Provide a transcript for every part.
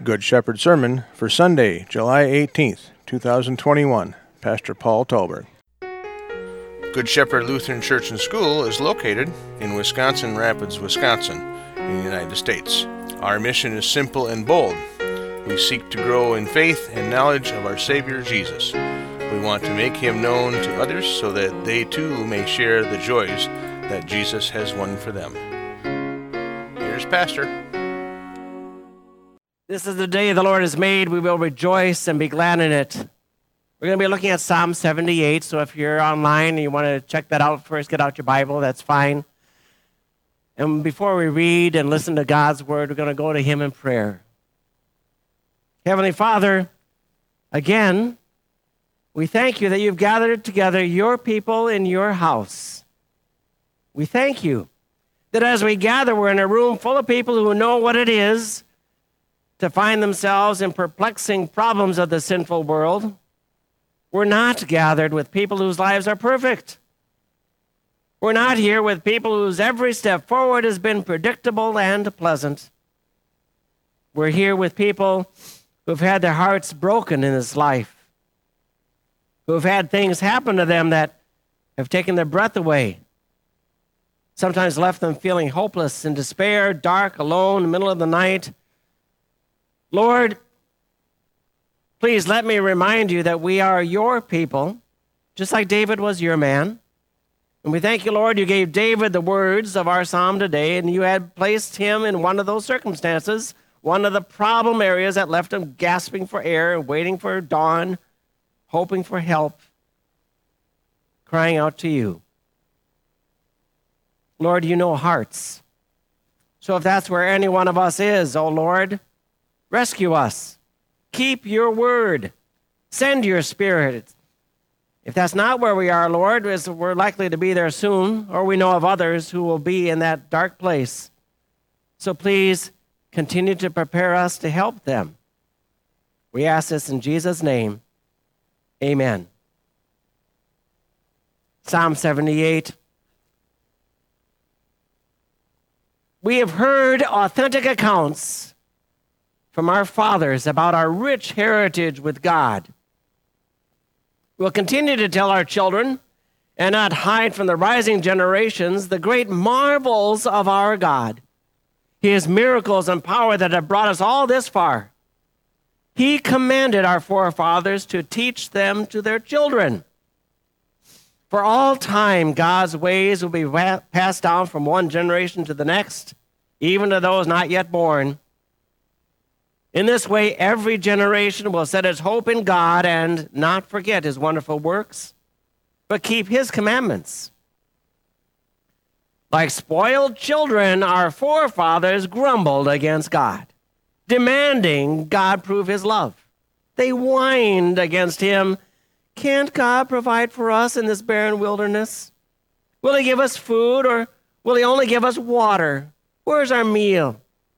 Good Shepherd Sermon for Sunday, July 18th, 2021. Pastor Paul Tolberg. Good Shepherd Lutheran Church and School is located in Wisconsin Rapids, Wisconsin, in the United States. Our mission is simple and bold. We seek to grow in faith and knowledge of our Savior Jesus. We want to make Him known to others so that they too may share the joys that Jesus has won for them. Here's Pastor. This is the day the Lord has made. We will rejoice and be glad in it. We're going to be looking at Psalm 78, so if you're online and you want to check that out first, get out your Bible, that's fine. And before we read and listen to God's Word, we're going to go to Him in prayer. Heavenly Father, again, we thank you that you've gathered together your people in your house. We thank you that as we gather, we're in a room full of people who know what it is to find themselves in perplexing problems of the sinful world. We're not gathered with people whose lives are perfect. We're not here with people whose every step forward has been predictable and pleasant. We're here with people who've had their hearts broken in this life, who've had things happen to them that have taken their breath away, sometimes left them feeling hopeless in despair, dark, alone, in the middle of the night. Lord, please let me remind you that we are your people, just like David was your man. And we thank you, Lord, you gave David the words of our psalm today, and you had placed him in one of those circumstances, one of the problem areas that left him gasping for air and waiting for dawn, hoping for help, crying out to you. Lord, you know hearts. So if that's where any one of us is, oh Lord, rescue us. Keep your word. Send your Spirit. If that's not where we are, Lord, we're likely to be there soon, or we know of others who will be in that dark place. So please continue to prepare us to help them. We ask this in Jesus' name. Amen. Psalm 78. We have heard authentic accounts from our fathers about our rich heritage with God. We'll continue to tell our children and not hide from the rising generations the great marvels of our God, His miracles and power that have brought us all this far. He commanded our forefathers to teach them to their children. For all time, God's ways will be passed down from one generation to the next, even to those not yet born. In this way, every generation will set its hope in God and not forget His wonderful works, but keep His commandments. Like spoiled children, our forefathers grumbled against God, demanding God prove His love. They whined against Him. Can't God provide for us in this barren wilderness? Will He give us food, or will He only give us water? Where's our meal?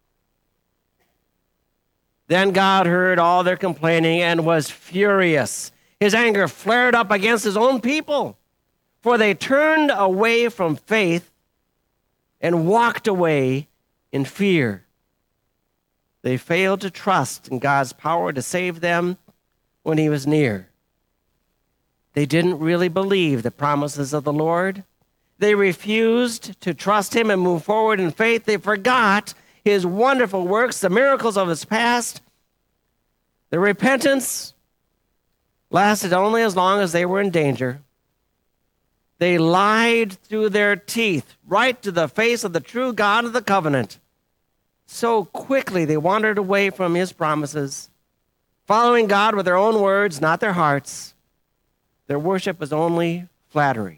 Then God heard all their complaining and was furious. His anger flared up against His own people, for they turned away from faith and walked away in fear. They failed to trust in God's power to save them when He was near. They didn't really believe the promises of the Lord. They refused to trust Him and move forward in faith. They forgot His wonderful works, the miracles of His past. Their repentance lasted only as long as they were in danger. They lied through their teeth right to the face of the true God of the covenant. So quickly they wandered away from His promises, following God with their own words, not their hearts. Their worship was only flattery.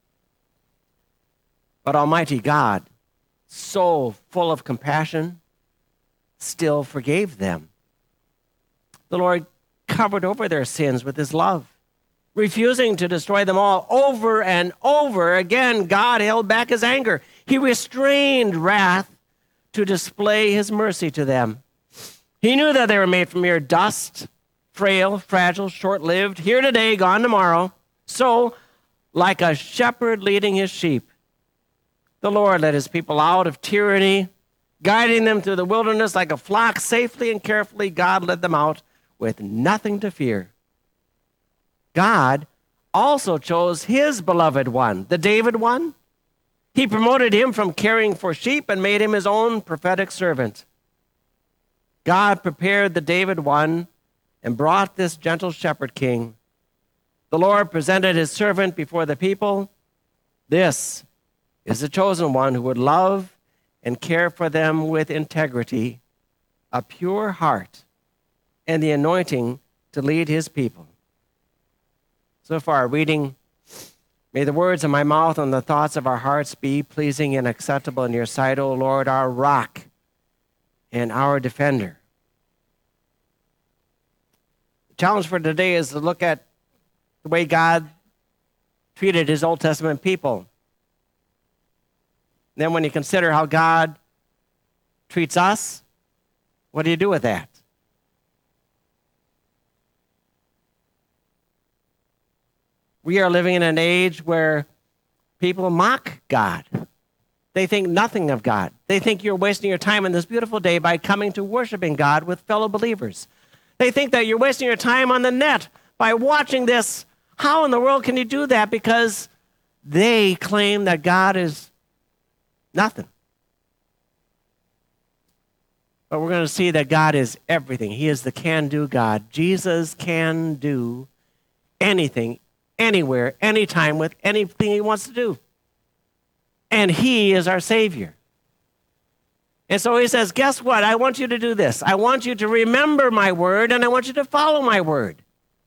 But Almighty God, so full of compassion, still forgave them. The Lord covered over their sins with His love, refusing to destroy them all. Over and over again, God held back His anger. He restrained wrath to display His mercy to them. He knew that they were made from mere dust, frail, fragile, short-lived, here today, gone tomorrow. So, like a shepherd leading his sheep, the Lord led His people out of tyranny Guiding them through the wilderness like a flock, safely and carefully, God led them out with nothing to fear. God also chose his beloved one, the David one. He promoted him from caring for sheep and made him his own prophetic servant. God prepared the David one and brought this gentle shepherd king. The Lord presented his servant before the people. This is the chosen one who would love and care for them with integrity, a pure heart, and the anointing to lead his people. So far, reading, may the words of my mouth and the thoughts of our hearts be pleasing and acceptable in your sight, O Lord, our rock and our defender. The challenge for today is to look at the way God treated his Old Testament people. Then when you consider how God treats us, what do you do with that? We are living in an age where people mock God. They think nothing of God. They think you're wasting your time on this beautiful day by coming to worshiping God with fellow believers. They think that you're wasting your time on the net by watching this. How in the world can you do that? Because they claim that God is nothing. But we're going to see that God is everything. He is the can-do God. Jesus can do anything, anywhere, anytime, with anything he wants to do. And he is our Savior. And so he says, guess what? I want you to do this. I want you to remember my word, and I want you to follow my word.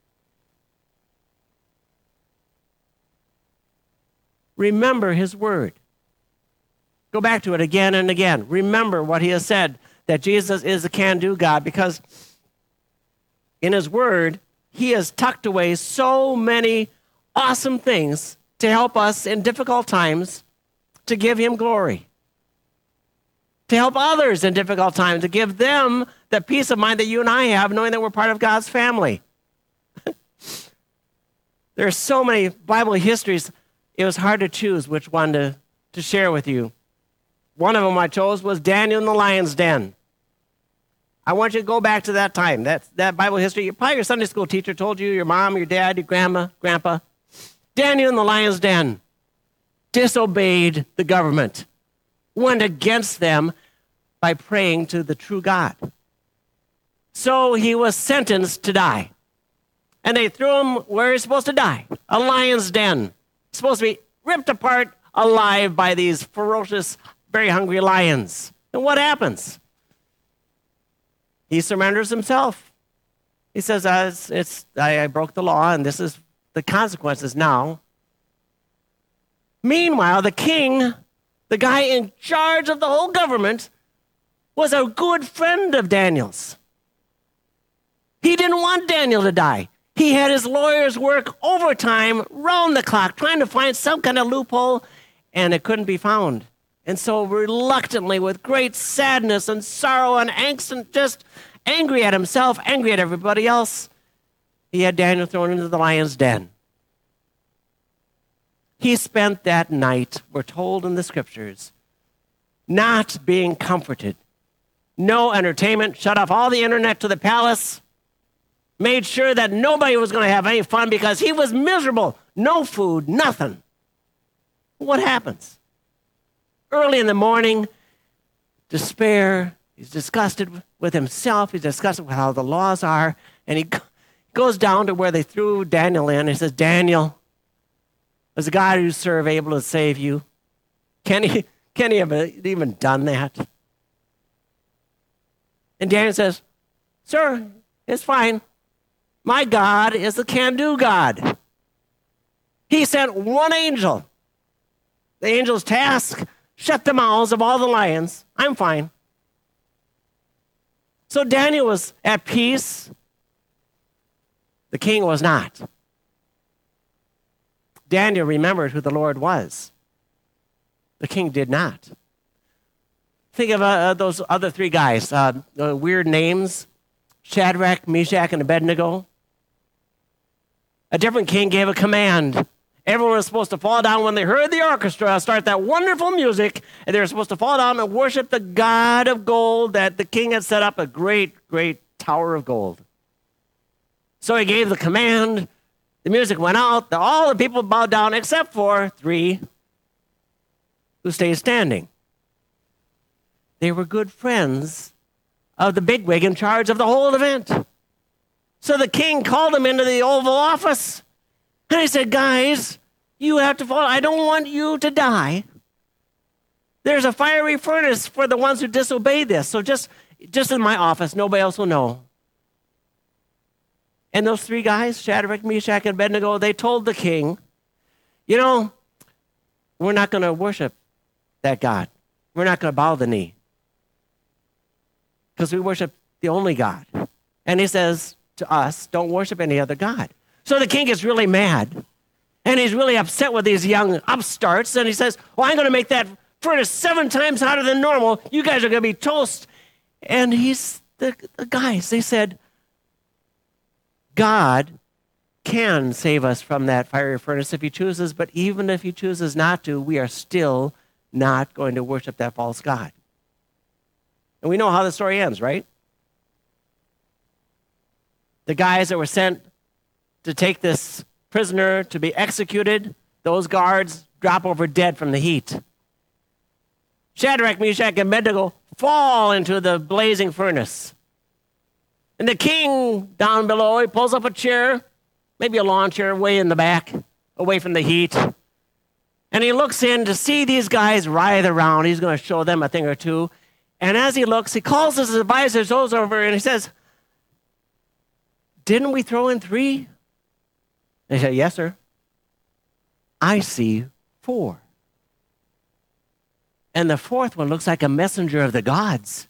Remember his word. Go back to it again and again. Remember what he has said, that Jesus is the can-do God, because in his word, he has tucked away so many awesome things to help us in difficult times to give him glory. To help others in difficult times, to give them the peace of mind that you and I have, knowing that we're part of God's family. There are so many Bible histories, it was hard to choose which one to share with you. One of them I chose was Daniel in the lion's den. I want you to go back to that time, that Bible history. Probably your Sunday school teacher told you, your mom, your dad, your grandma, grandpa. Daniel in the lion's den disobeyed the government, went against them by praying to the true God. So he was sentenced to die. And they threw him where he's supposed to die, a lion's den. He's supposed to be ripped apart alive by these ferocious, very hungry lions. And what happens? He surrenders himself. He says, I broke the law, and this is the consequences now. Meanwhile, the king, the guy in charge of the whole government, was a good friend of Daniel's. He didn't want Daniel to die. He had his lawyers work overtime, round the clock, trying to find some kind of loophole, and it couldn't be found. And so reluctantly, with great sadness and sorrow and angst and just angry at himself, angry at everybody else, he had Daniel thrown into the lion's den. He spent that night, we're told in the scriptures, not being comforted. No entertainment, shut off all the internet to the palace, made sure that nobody was going to have any fun because he was miserable. No food, nothing. What happens? Early in the morning, despair, he's disgusted with himself, he's disgusted with how the laws are, and he goes down to where they threw Daniel in, and he says, Daniel, is the God you serve able to save you? Can he have even done that? And Daniel says, sir, it's fine. My God is the can-do God. He sent one angel. The angel's task, shut the mouths of all the lions. I'm fine. So Daniel was at peace. The king was not. Daniel remembered who the Lord was. The king did not. Think of those other three guys, weird names, Shadrach, Meshach, and Abednego. A different king gave a command, Everyone was supposed to fall down when they heard the orchestra start that wonderful music, and they were supposed to fall down and worship the God of gold that the king had set up, a great, great tower of gold. So he gave the command. The music went out. All the people bowed down except for 3 who stayed standing. They were good friends of the bigwig in charge of the whole event. So the king called them into the Oval Office. And he said, guys, you have to follow. I don't want you to die. There's a fiery furnace for the ones who disobey this. So just in my office, nobody else will know. And those 3 guys, Shadrach, Meshach, and Abednego, they told the king, we're not going to worship that God. We're not going to bow the knee. Because we worship the only God. And he says to us, don't worship any other God. So the king gets really mad. And he's really upset with these young upstarts. And he says, well, I'm going to make that furnace 7 times hotter than normal. You guys are going to be toast. And the guys, they said, God can save us from that fiery furnace if he chooses, but even if he chooses not to, we are still not going to worship that false god. And we know how the story ends, right? The guys that were sent to take this prisoner to be executed, those guards drop over dead from the heat. Shadrach, Meshach, and Abednego fall into the blazing furnace. And the king down below, he pulls up a chair, maybe a lawn chair way in the back, away from the heat. And he looks in to see these guys writhe around. He's going to show them a thing or two. And as he looks, he calls his advisors over and he says, didn't we throw in 3? They said, yes, sir. I see 4. And the 4th one looks like a messenger of the gods.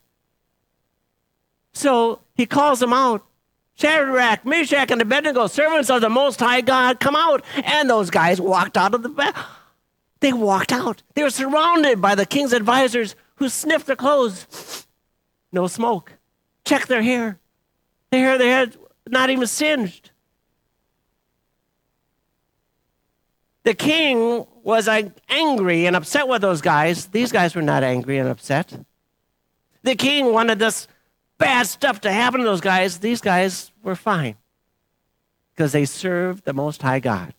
So he calls them out. Shadrach, Meshach, and Abednego, servants of the Most High God, come out. And those guys walked out of the back. They walked out. They were surrounded by the king's advisors who sniffed their clothes. No smoke. Check their hair. Their hair not even singed. The king was angry and upset with those guys. These guys were not angry and upset. The king wanted this bad stuff to happen to those guys. These guys were fine because they served the Most High God.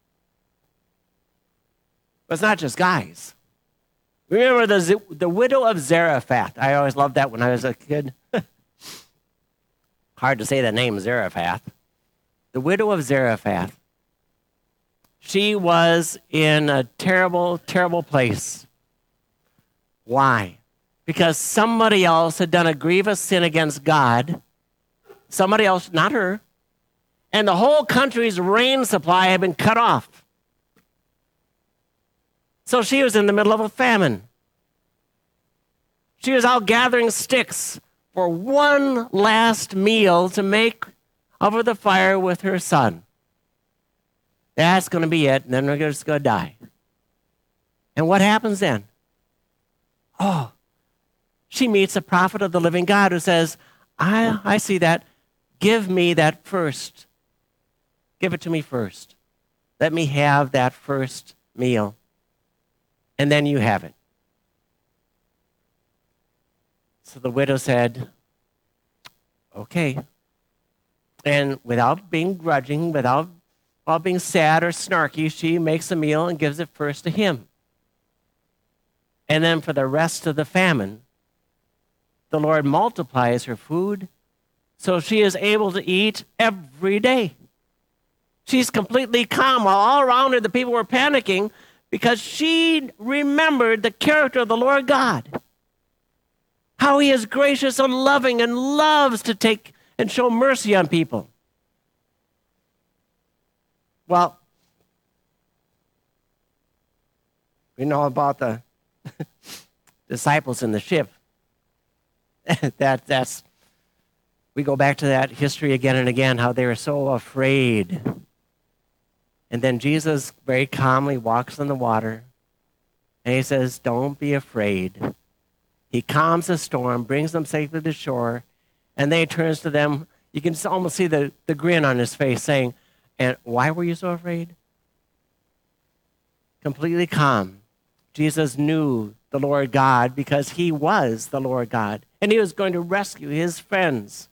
But it's not just guys. Remember the widow of Zarephath. I always loved that when I was a kid. Hard to say the name Zarephath. The widow of Zarephath. She was in a terrible, terrible place. Why? Because somebody else had done a grievous sin against God. Somebody else, not her. And the whole country's rain supply had been cut off. So she was in the middle of a famine. She was out gathering sticks for one last meal to make over the fire with her son. That's going to be it, and then they're just going to die. And what happens then? Oh, she meets a prophet of the living God who says, I see that. Give me that first. Give it to me first. Let me have that first meal. And then you have it. So the widow said, okay. And without being grudging, without being sad or snarky, she makes a meal and gives it first to him. And then for the rest of the famine, the Lord multiplies her food, so she is able to eat every day. She's completely calm while all around her the people were panicking because she remembered the character of the Lord God. How he is gracious and loving and loves to take and show mercy on people. Well, we know about the disciples in the ship. We go back to that history again and again, how they were so afraid. And then Jesus very calmly walks on the water, and he says, don't be afraid. He calms the storm, brings them safely to shore, and then he turns to them. You can almost see the grin on his face saying, and why were you so afraid? completely calm. Jesus knew the Lord God because he was the Lord God, and he was going to rescue his friends.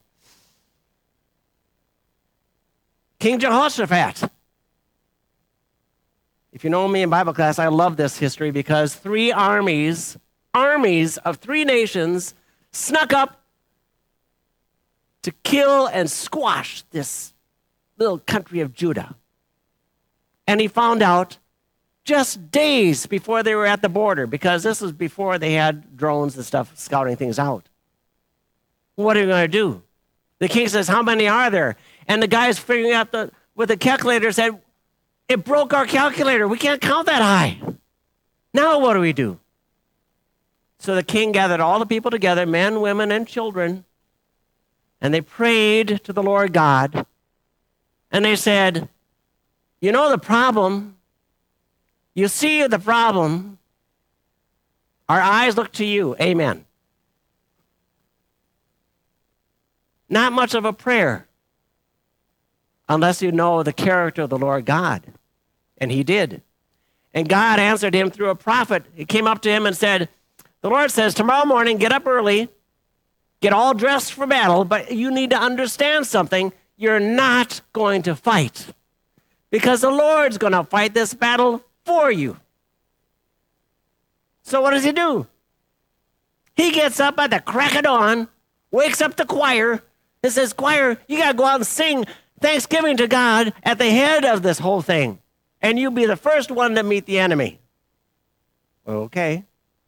King Jehoshaphat. If you know me in Bible class, I love this history because three armies of three nations snuck up to kill and squash this little country of Judah. And he found out just days before they were at the border, because this was before they had drones and stuff scouting things out. What are you going to do? The king says, how many are there? And the guy's figuring out with the calculator said, it broke our calculator. We can't count that high. Now what do we do? So the king gathered all the people together, men, women, and children, and they prayed to the Lord God. And they said, you know the problem. You see the problem. Our eyes look to you. Amen. Not much of a prayer unless you know the character of the Lord God. And he did. And God answered him through a prophet. He came up to him and said, the Lord says, tomorrow morning, get up early, get all dressed for battle, but you need to understand something. You're not going to fight because the Lord's going to fight this battle for you. So what does he do? He gets up at the crack of dawn, wakes up the choir, and says, choir, you got to go out and sing thanksgiving to God at the head of this whole thing, and you'll be the first one to meet the enemy. Okay.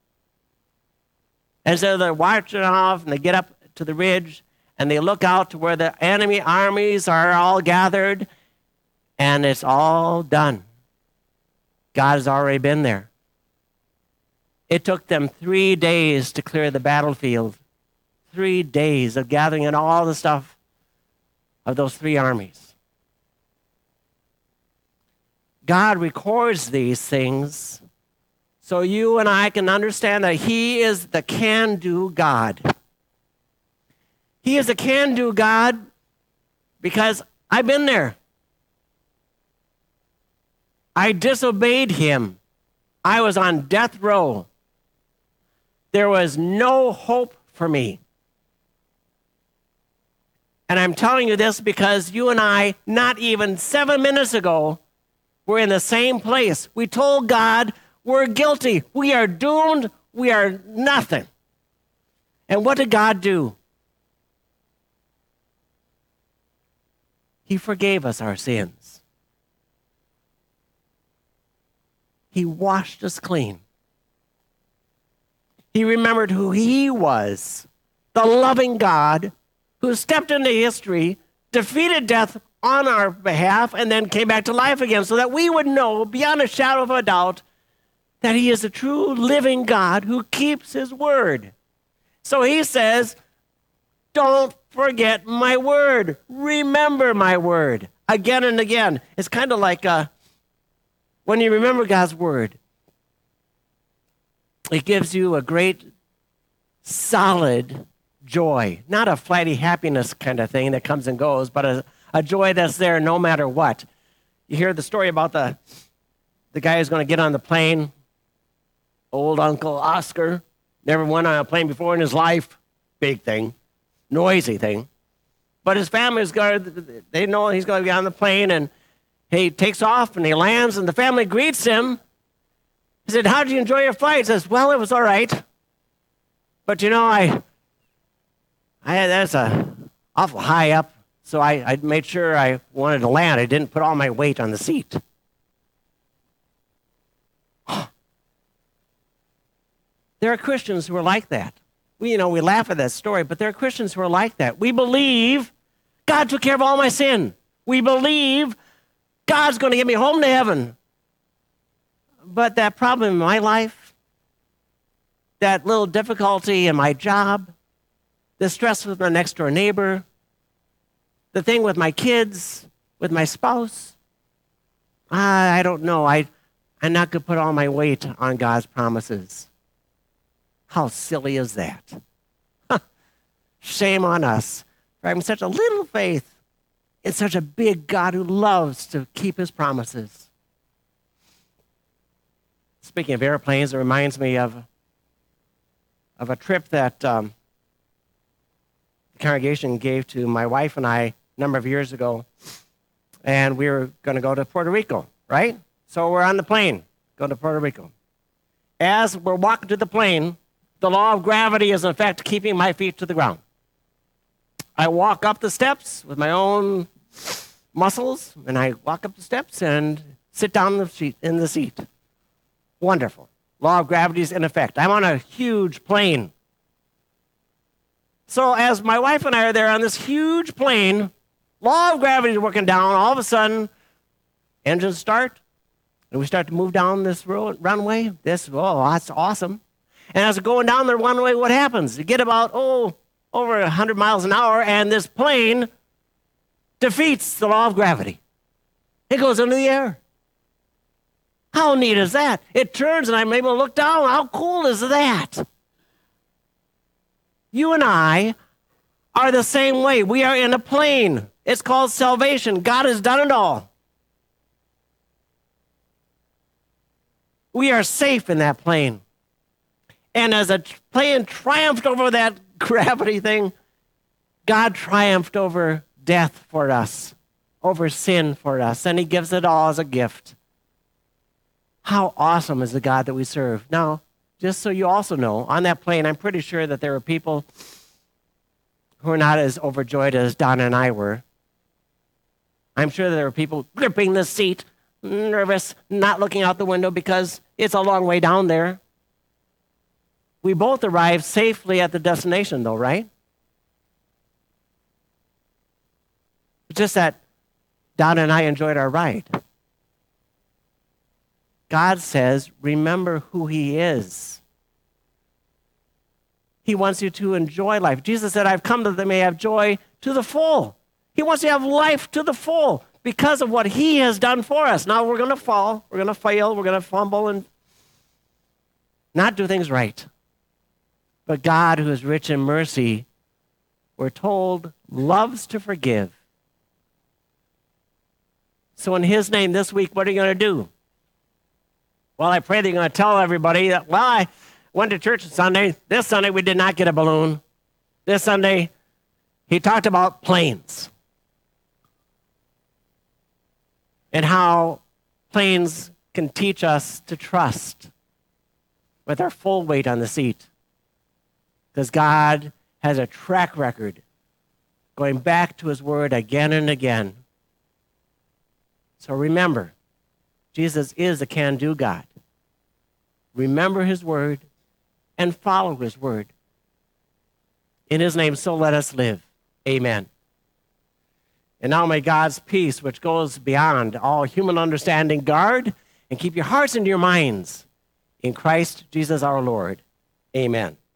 And so they're marching off, and they get up to the ridge, and they look out to where the enemy armies are all gathered, and it's all done. God has already been there. It took them 3 days to clear the battlefield. 3 days of gathering in all the stuff of those three armies. God records these things so you and I can understand that he is the can-do God. He is a can-do God because I've been there. I disobeyed him. I was on death row. There was no hope for me. And I'm telling you this because you and I, not even 7 minutes ago, were in the same place. We told God we're guilty. We are doomed. We are nothing. And what did God do? He forgave us our sins. He washed us clean. He remembered who he was, the loving God who stepped into history, defeated death on our behalf, and then came back to life again so that we would know beyond a shadow of a doubt that he is a true living God who keeps his word. So he says, don't forget my word. Remember my word again and again. It's kind of like when you remember God's word, it gives you a great, solid joy. Not a flighty happiness kind of thing that comes and goes, but a joy that's there no matter what. You hear the story about the guy who's going to get on the plane, old Uncle Oscar, never went on a plane before in his life. Big thing, noisy thing. But his family's they know he's going to get on the plane, and he takes off and he lands, and the family greets him. He said, how did you enjoy your flight? He says, well, it was all right. But you know, I that's awful high up, so I made sure I wanted to land. I didn't put all my weight on the seat. There are Christians who are like that. We laugh at that story, but there are Christians who are like that. We believe God took care of all my sin. We believe God's going to get me home to heaven. But that problem in my life, that little difficulty in my job, the stress with my next door neighbor, the thing with my kids, with my spouse, I don't know. I'm not going to put all my weight on God's promises. How silly is that? Shame on us for having such a little faith in such a big God who loves to keep his promises. speaking of airplanes, it reminds me of a trip that the congregation gave to my wife and I a number of years ago. And we were going to go to Puerto Rico, right? So we're on the plane, going to Puerto Rico. As we're walking to the plane, the law of gravity is in effect keeping my feet to the ground. I walk up the steps with my own muscles, and I walk up the steps and sit down in the seat. Wonderful. Law of gravity is in effect. I'm on a huge plane. So as my wife and I are there on this huge plane, law of gravity is working down. All of a sudden, engines start, and we start to move down this runway. That's awesome. And as we're going down the runway, what happens? You get about, over 100 miles an hour, and this plane defeats the law of gravity. It goes into the air. How neat is that? It turns, and I'm able to look down. How cool is that? You and I are the same way. We are in a plane. It's called salvation. God has done it all. We are safe in that plane. And as a plane triumphed over that gravity thing, God triumphed over death for us, over sin for us, and he gives it all as a gift. How awesome is the God that we serve? Now, just so you also know, on that plane, I'm pretty sure that there were people who are not as overjoyed as Donna and I were. I'm sure there were people gripping the seat, nervous, not looking out the window because it's a long way down there. We both arrived safely at the destination, though, right? It's just that Donna and I enjoyed our ride. God says, remember who he is. He wants you to enjoy life. Jesus said, I've come that they may have joy to the full. He wants you to have life to the full because of what he has done for us. Now we're going to fall, we're going to fail, we're going to fumble and not do things right. But God, who is rich in mercy, we're told, loves to forgive. So in his name this week, what are you going to do? Well, I pray that you're going to tell everybody that, I went to church Sunday. This Sunday, we did not get a balloon. This Sunday, he talked about planes and how planes can teach us to trust with our full weight on the seat. Because God has a track record going back to his word again and again. So remember, Jesus is a can-do God. Remember his word and follow his word. In his name, so let us live. Amen. And now may God's peace, which goes beyond all human understanding, guard and keep your hearts and your minds in Christ Jesus our Lord. Amen.